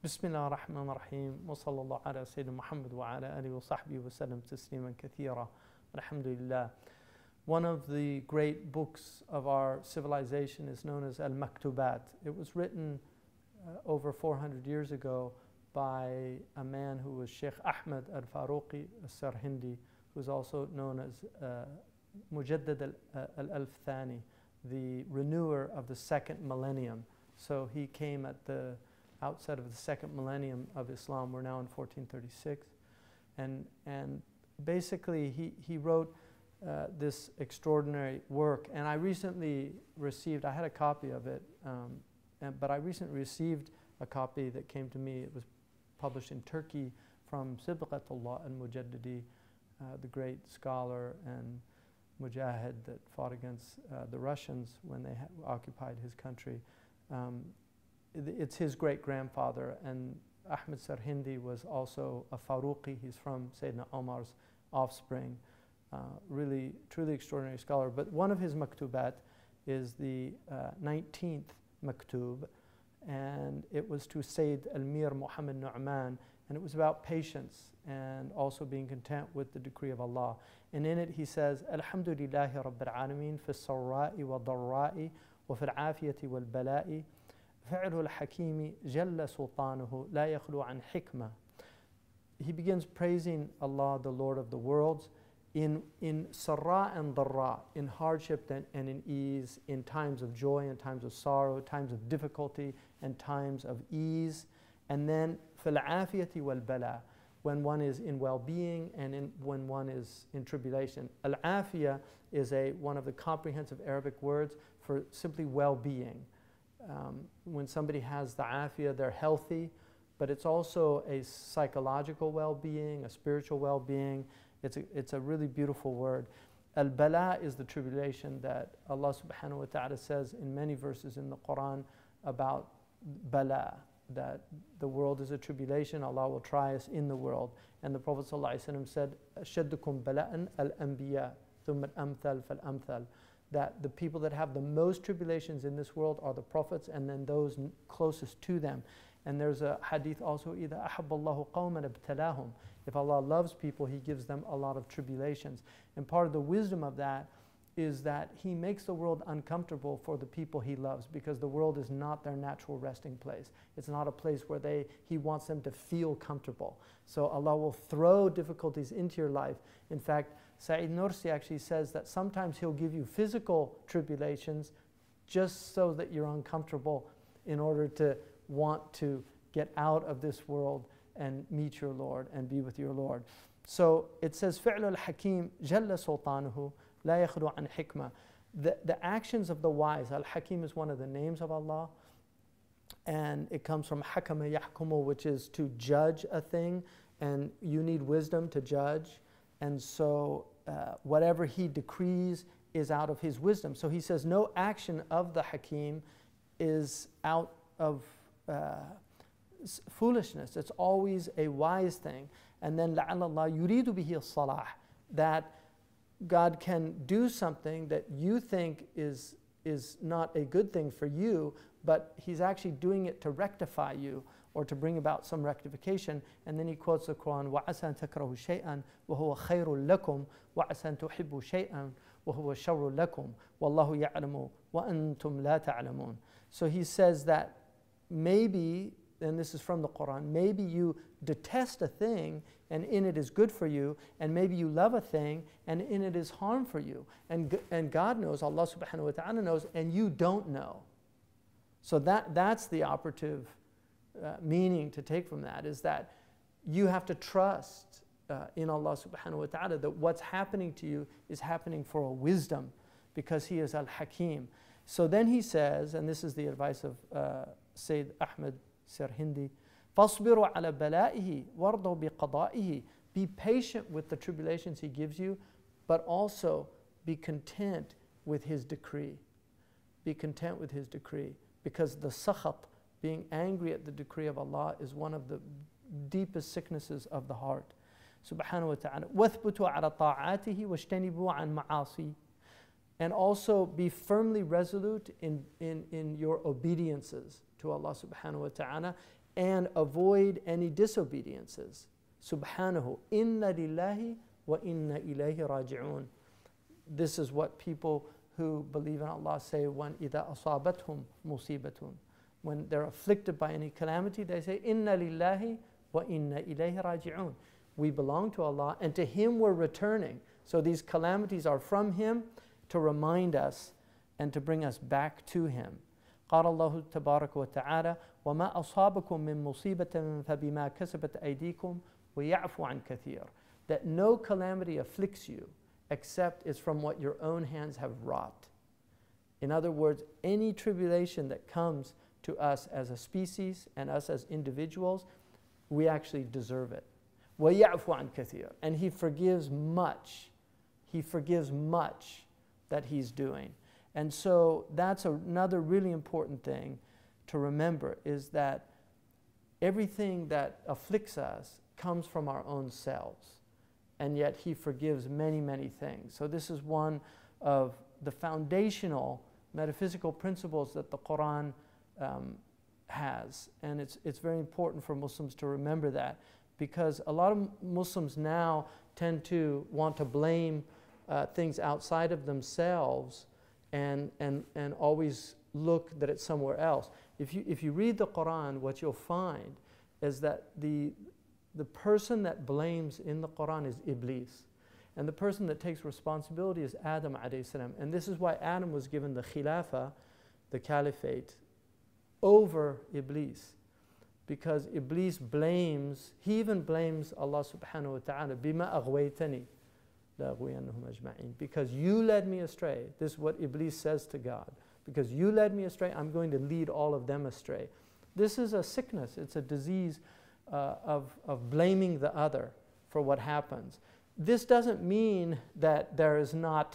بسم الله الرحمن الرحيم وصلى الله على سيدنا محمد وعلى آله وصحبه وسلم تسليما كثيرا. Alhamdulillah. One of the great books of our civilization is known as Al-Maktubat. It was written over 400 years ago by a man who was Sheikh Ahmed al-Faruqi al-Sarhindi, who's also known as Mujaddid al-Alf Thani, the renewer of the second millennium. So he came at the outset of the second millennium of Islam. We're now in 1436. And basically he wrote this extraordinary work. And I recently received, I had a copy of it, but I recently received a copy that came to me. It was published in Turkey from Sibghatullah al-Mujaddidi, the great scholar and mujahid that fought against the Russians when they occupied his country. It's his great-grandfather, and Ahmed Sarhindi was also a Faruqi. He's from Sayyidina Omar's offspring. Really, truly extraordinary scholar. But one of his maktubat is the 19th maktub, and it was to Sayyid Al-Mir Muhammad Nu'man, and it was about patience and also being content with the decree of Allah. And in it he says, Alhamdulillahi Rabbil Alameen fi s-sarra'i wa dharra'i wa fi al-afiyati wal bala'i فعل الحكيم جل سلطانه لا يخلو عن حكمة. He begins praising Allah, the Lord of the worlds, in sarra and dharra, in hardship and in ease, in times of joy and times of sorrow, times of difficulty and times of ease. And then في العافية والبلاء, when one is in well-being and when one is in tribulation. Al-afiyah is one of the comprehensive Arabic words for simply well-being. When somebody has the afiyah, they're healthy, but it's also a psychological well-being, a spiritual well-being. It's a really beautiful word. Al-bala is the tribulation that Allah subhanahu wa ta'ala says in many verses in the Quran about bala, that the world is a tribulation, Allah will try us in the world. And the Prophet ﷺ said, أَشَدُّكُمْ بَلَاءً الْأَنْبِيَاء ثُمَّ الْأَمْثَلْ فَالْأَمْثَلْ, that the people that have the most tribulations in this world are the prophets and then those closest to them. And there's a hadith also, إِذَا أَحَبَّ اللَّهُ قَوْمًا ابْتَلَاهُم. If Allah loves people, He gives them a lot of tribulations. And part of the wisdom of that is that He makes the world uncomfortable for the people He loves, because the world is not their natural resting place. It's not a place where He wants them to feel comfortable. So Allah will throw difficulties into your life. In fact, Sa'id Nursi actually says that sometimes He'll give you physical tribulations just so that you're uncomfortable in order to want to get out of this world and meet your Lord and be with your Lord. So it says, فِعْلُ الْحَكِيمِ جَلَّ سُلْطَانُهُ لَا يَخْلُو عَنْ حِكْمَةٍ. The actions of the wise, Al-Hakim is one of the names of Allah, and it comes from حَكَمَ يَحْكُمُ, which is to judge a thing, and you need wisdom to judge. And so whatever He decrees is out of His wisdom. So He says no action of the Hakim is out of foolishness. It's always a wise thing. And then لَعَلَّ اللَّهَ يُرِيدُ بِهِ الصَّلَاحِ, that God can do something that you think is not a good thing for you, but He's actually doing it to rectify you or to bring about some rectification. And then he quotes the Quran, وَعَسَى أَن تَكْرَهُ شَيْئًا وَهُوَ خَيْرٌ لَكُمْ وَعَسَى أَن تُحِبُّوا شَيْئًا وَهُوَ شَرٌ لَكُمْ وَاللَّهُ يَعْلَمُ وَأَنْتُمْ لَا تَعْلَمُونَ. So he says that maybe, and this is from the Quran, maybe you detest a thing and in it is good for you, and maybe you love a thing and in it is harm for you. And God knows, Allah subhanahu wa ta'ala knows, and you don't know. So that's the operative meaning to take from that, is that you have to trust in Allah subhanahu wa ta'ala that what's happening to you is happening for a wisdom, because He is Al-Hakim. So then he says, and this is the advice of Sayyid Ahmed Sarhindi, فَاصْبِرُوا عَلَى بَلَائِهِ وَارْضُوا بِقَضَائِهِ. Be patient with the tribulations He gives you, but also be content with His decree. Be content with His decree, because the sakhat, being angry at the decree of Allah, is one of the deepest sicknesses of the heart. Subhanahu wa ta'ala. وَاثْبُتُوا عَلَى طَاعَاتِهِ وَاجْتَنِبُوا عَنْ مَعَاصِيهِ. And also be firmly resolute in your obediences to Allah subhanahu wa ta'ala, and avoid any disobediences. Subhanahu, inna lillahi wa inna ilayhi raji'un. This is what people who believe in Allah say when إِذَا أَصَابَتْهُمْ مُصِيبَةٌ. When they're afflicted by any calamity, they say, inna lillahi wa inna ilayhi raji'un. We belong to Allah and to Him we're returning. So these calamities are from Him to remind us and to bring us back to Him. قال الله تبارك وتعالى وما أصابكم من مصيبة فبما كسبت أيديكم ويعفو عن كثير. That no calamity afflicts you except it's from what your own hands have wrought. In other words, any tribulation that comes to us as a species and us as individuals, we actually deserve it. وَيَعْفُ عَنْ كَثِيرٍ. And He forgives much. He forgives much that He's doing. And so that's another really important thing to remember, is that everything that afflicts us comes from our own selves. And yet He forgives many, many things. So this is one of the foundational metaphysical principles that the Quran has. And it's very important for Muslims to remember that, because a lot of Muslims now tend to want to blame things outside of themselves and always look that it's somewhere else. If you read the Quran, what you'll find is that the person that blames in the Quran is Iblis. And the person that takes responsibility is Adam alayhi salam. And this is why Adam was given the Khilafah, the Caliphate, over Iblis. Because Iblis blames, he even blames Allah subhanahu wa ta'ala, بِمَا أَغْوَيْتَنِي لَأَغْوِيَنَّهُمْ أَجْمَعِينَ. Because you led me astray. This is what Iblis says to God. Because you led me astray, I'm going to lead all of them astray. This is a sickness, it's a disease of blaming the other for what happens. This doesn't mean that there is not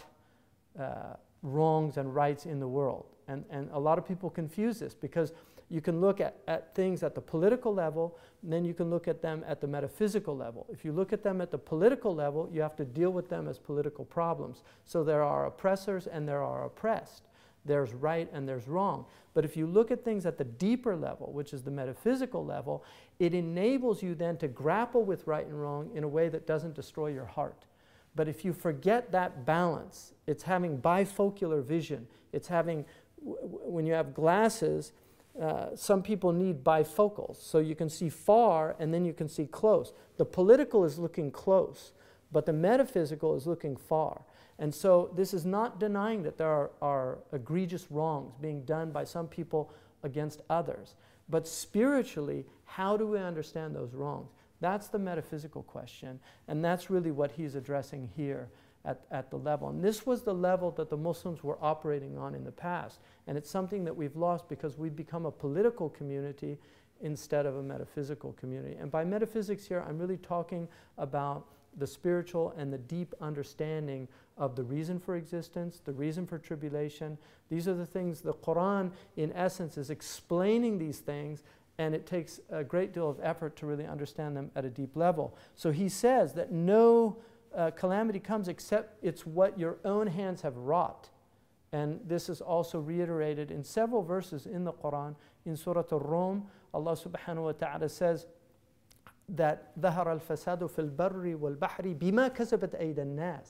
wrongs and rights in the world. And a lot of people confuse this, because you can look at things at the political level, and then you can look at them at the metaphysical level. If you look at them at the political level, you have to deal with them as political problems. So there are oppressors and there are oppressed. There's right and there's wrong. But if you look at things at the deeper level, which is the metaphysical level, it enables you then to grapple with right and wrong in a way that doesn't destroy your heart. But if you forget that balance, it's having bifocular vision. It's having, when you have glasses, some people need bifocals. So you can see far and then you can see close. The political is looking close, but the metaphysical is looking far. And so this is not denying that there are egregious wrongs being done by some people against others. But spiritually, how do we understand those wrongs? That's the metaphysical question. And that's really what he's addressing here at the level. And this was the level that the Muslims were operating on in the past. And it's something that we've lost because we've become a political community instead of a metaphysical community. And by metaphysics here, I'm really talking about the spiritual and the deep understanding of the reason for existence, the reason for tribulation. These are the things the Quran, in essence, is explaining these things, and it takes a great deal of effort to really understand them at a deep level. So he says that no calamity comes except it's what your own hands have wrought. And this is also reiterated in several verses in the Quran. In Surah Al-Rum, Allah subhanahu wa ta'ala says that ظَهَرَ الْفَسَادُ فِي الْبَرِّ وَالْبَحْرِ بِمَا كَسَبَتْ أَيْدَى النَّاسِ.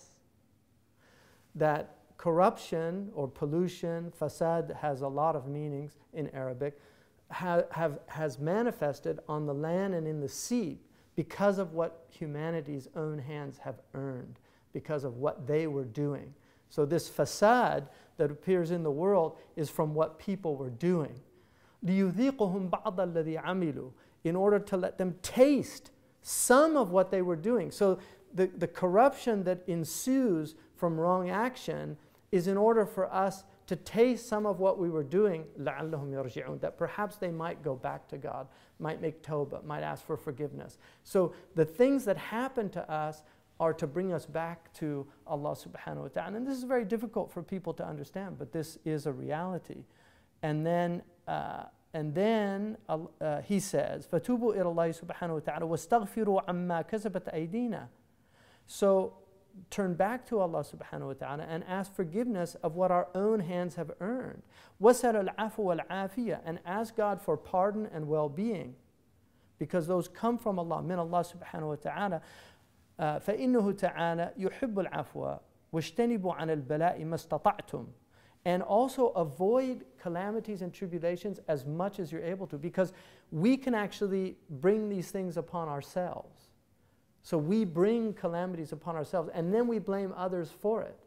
That corruption or pollution, fasad has a lot of meanings in Arabic, has manifested on the land and in the sea because of what humanity's own hands have earned, because of what they were doing. So this fasad that appears in the world is from what people were doing. لِيُذِيقُهُمْ بَعْضَ الَّذِي عَمِلُوا, in order to let them taste some of what they were doing. So the corruption that ensues from wrong action is in order for us to taste some of what we were doing, لَعَلَّهُمْ يَرْجِعُونَ, that perhaps they might go back to God, might make tawbah, might ask for forgiveness. So the things that happen to us are to bring us back to Allah subhanahu wa ta'ala. And this is very difficult for people to understand, but this is a reality. And then he says, فَتُوبُوا إِلَى اللَّهِ سُبْحَانَهُ وَتَعَالَى وَاسْتَغْفِرُوا عَمَّا كَسَبَتْ أَيْدِينَا. So turn back to Allah subhanahu wa ta'ala and ask forgiveness of what our own hands have earned. وَسَلَ الْعَفُوَ وَالْعَافِيَةَ, and ask God for pardon and well-being. because those come from Allah, min Allah subhanahu wa ta'ala. فَإِنَّهُ تَعَالَى يُحِبُّ الْعَفْوَ وَاجْتَنِبُوا عَنَ الْبَلَاءِ مَا اسْتَطَعْتُمْ. And also avoid calamities and tribulations as much as you're able to, because we can actually bring these things upon ourselves. So we bring calamities upon ourselves, and then we blame others for it.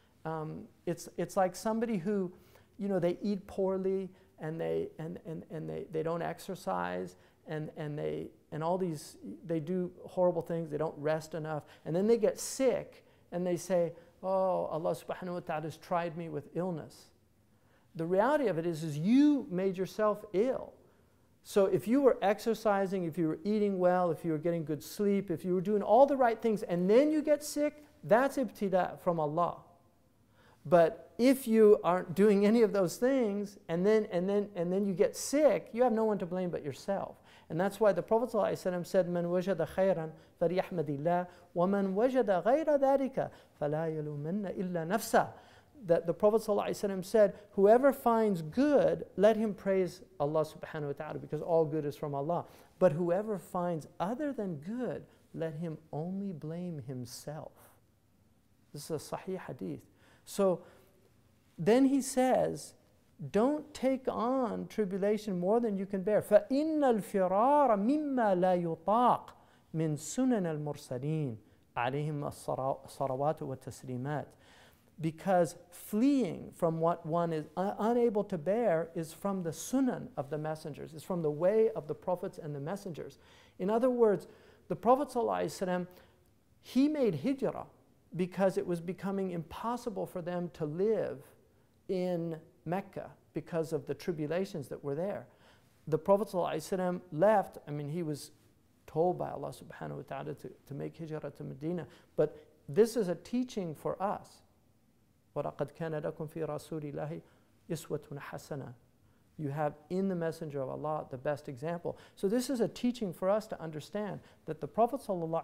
It's like somebody who, you know, they eat poorly and they don't exercise and all these, they do horrible things, they don't rest enough, and then they get sick and they say, oh, Allah subhanahu wa ta'ala has tried me with illness. The reality of it is you made yourself ill. So if you were exercising, if you were eating well, if you were getting good sleep, if you were doing all the right things and then you get sick, that's ibtila from Allah. But if you aren't doing any of those things and then you get sick, you have no one to blame but yourself. And that's why the Prophet ﷺ said, "Man wajada khayran falyahmadillah, wa man wajada ghayra dhalika fala yalumanna illa nafsa." That the Prophet ﷺ said, whoever finds good, let him praise Allah subhanahu wa ta'ala, because all good is from Allah. But whoever finds other than good, let him only blame himself. This is a sahih hadith. So then he says, don't take on tribulation more than you can bear. فَإِنَّ الْفِرَارَ مِمَّا لَا يُطَاقُ مِنْ سُنَنَ الْمُرْسَلِينَ عَلَيْهِمْ الصَّلَوَاتُ وَالتَّسْلِيمَاتِ. Because fleeing from what one is unable to bear is from the sunan of the messengers, is from the way of the prophets and the messengers. In other words, the Prophet ﷺ, he made hijrah because it was becoming impossible for them to live in Mecca because of the tribulations that were there. The Prophet ﷺ left, I mean, he was told by Allah subhanahu wa ta'ala to make hijrah to Medina, but this is a teaching for us. وَلَقَدْ كَانَ لَكُمْ فِي رَسُولِ اللَّهِ إِسْوَةٌ حَسَنَةٌ. You have in the Messenger of Allah the best example. So this is a teaching for us to understand that the Prophet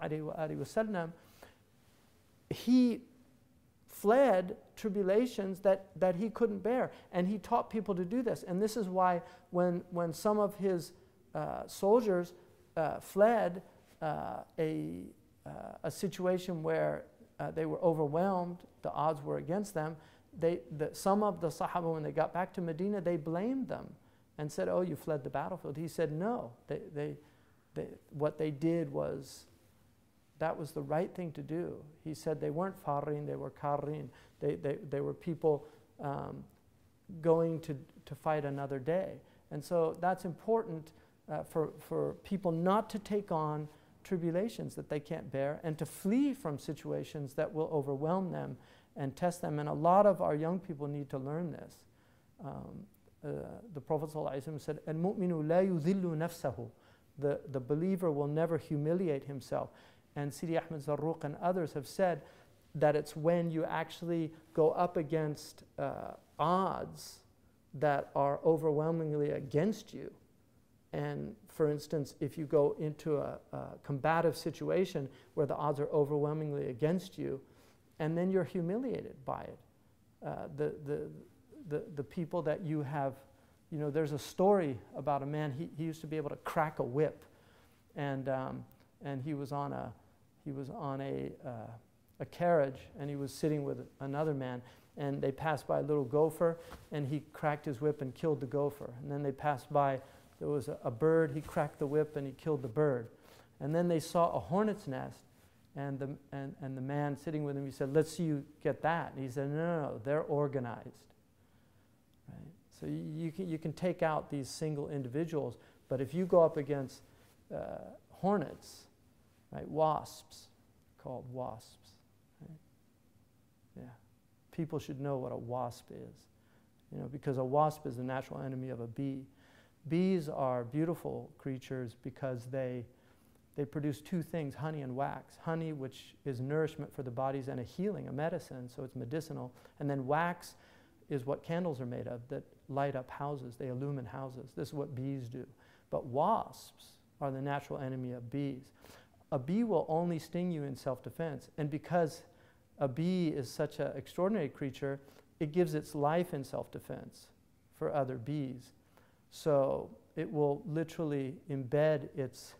ﷺ, he fled tribulations that he couldn't bear, and he taught people to do this. And this is why when some of his soldiers fled a situation where they were overwhelmed, the odds were against them, some of the Sahaba, when they got back to Medina, they blamed them and said, oh, you fled the battlefield. He said, no, what they did was, that was the right thing to do. He said they weren't farin, they were karrin. They were people going to fight another day. And so that's important for people not to take on tribulations that they can't bear, and to flee from situations that will overwhelm them and test them. And a lot of our young people need to learn this. The Prophet ﷺ said, "Al-mu'minu la yudhillu nafsahu." The believer will never humiliate himself. And Sidi Ahmed Zarruq and others have said that it's when you actually go up against odds that are overwhelmingly against you. And for instance, if you go into a combative situation where the odds are overwhelmingly against you, and then you're humiliated by it. The people that you have, you know, there's a story about a man, he used to be able to crack a whip, and he was on a carriage, and he was sitting with another man, and they passed by a little gopher, and he cracked his whip and killed the gopher. And then they passed by, there was a bird, he cracked the whip and he killed the bird. And then they saw a hornet's nest, and the man sitting with him, he said, let's see you get that. And he said, no, they're organized. Right? So you can take out these single individuals, but if you go up against hornets, right, wasps, called wasps, right? Yeah, people should know what a wasp is, you know, because a wasp is the natural enemy of a bee. Bees are beautiful creatures because they produce two things, honey and wax. Honey, which is nourishment for the bodies and a healing, a medicine, so it's medicinal. And then wax is what candles are made of, that light up houses, they illumine houses. This is what bees do. But wasps are the natural enemy of bees. A bee will only sting you in self-defense. And because a bee is such an extraordinary creature, it gives its life in self-defense for other bees. So it will literally embed its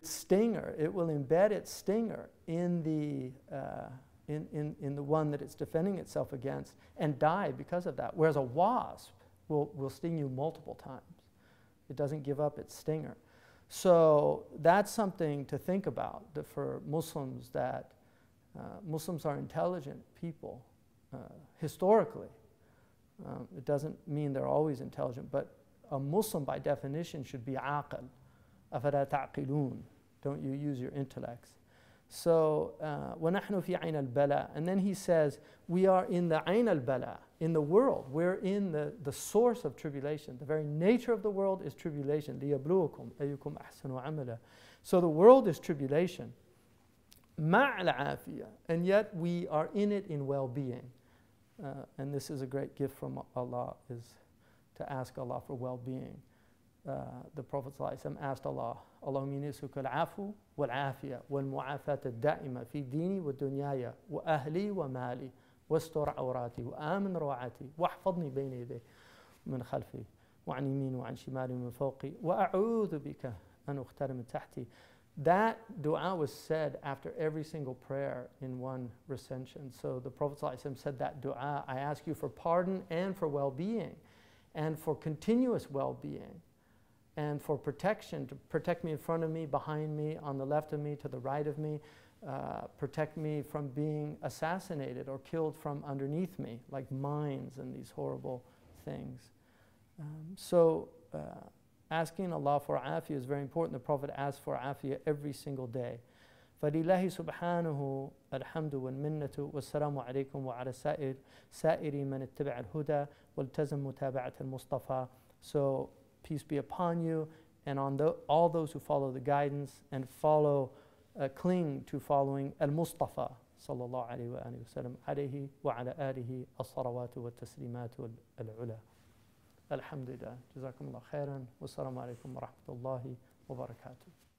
stinger. It will embed its stinger in the one that it's defending itself against and die because of that. Whereas a wasp will sting you multiple times. It doesn't give up its stinger. So that's something to think about for Muslims, that Muslims are intelligent people historically. It doesn't mean they're always intelligent, but a Muslim by definition should be aqil. أَفَلَا تَعْقِلُونَ. Don't you use your intellects. So, وَنَحْنُ فِي عَيْنَ الْبَلَى. And then he says, we are in the عَيْنَ الْبَلَى, in the world. We're in the source of tribulation. The very nature of the world is tribulation. لِيَبْلُوكُمْ أَيُّكُمْ أَحْسَنُ عَمَلًا. So the world is tribulation. مَعْ الْعَافِيَةِ. And yet we are in it in well-being. And this is a great gift from Allah, is to ask Allah for well-being. The Prophet ﷺ asked Allah, Allahumma inni as'aluka al-'afwa wal-'afiyah wal-mu'afata ad-da'ima fi dini wa dunyaya wa ahli wa mali wastur awrati wa amin rawati wahfadni bayna yaday min khalfi wa an yamini wa an shimali min fawqi wa a'udhu bika an ukhtara min tahti. That dua was said after every single prayer in one recension. So the Prophet ﷺ said that dua, I ask you for pardon and for well-being and for continuous well-being, and for protection, to protect me in front of me, behind me, on the left of me, to the right of me, protect me from being assassinated or killed from underneath me, like mines and these horrible things. Asking Allah for afiyah is very important. The Prophet asked for afiyah every single day. فَلِلَّهِ سُبْحَانَهُ الْحَمْدُ وَالْمِنَّةُ وَالسَّلَامُ عَلَيْكُمْ وَعَلَى سَائِرِ مَنِ اتَّبَعَ الْهُدَى وَالْتَزَمْ مُتَابَعَةَ الْمُصْطَفَى. So peace be upon you and on all those who follow the guidance and cling to following al-Mustafa sallallahu alayhi wa sallam alayhi wa ala alihi as-salawatu wa taslimatu al-ula. Alhamdulillah. Jazakumullah khairan. Wassalamu alaikum wa rahmatullahi wa barakatuh.